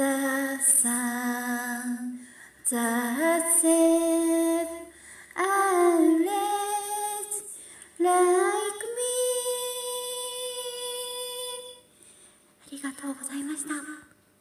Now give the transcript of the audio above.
the sun that said I'm less like me。 ありがとうございました。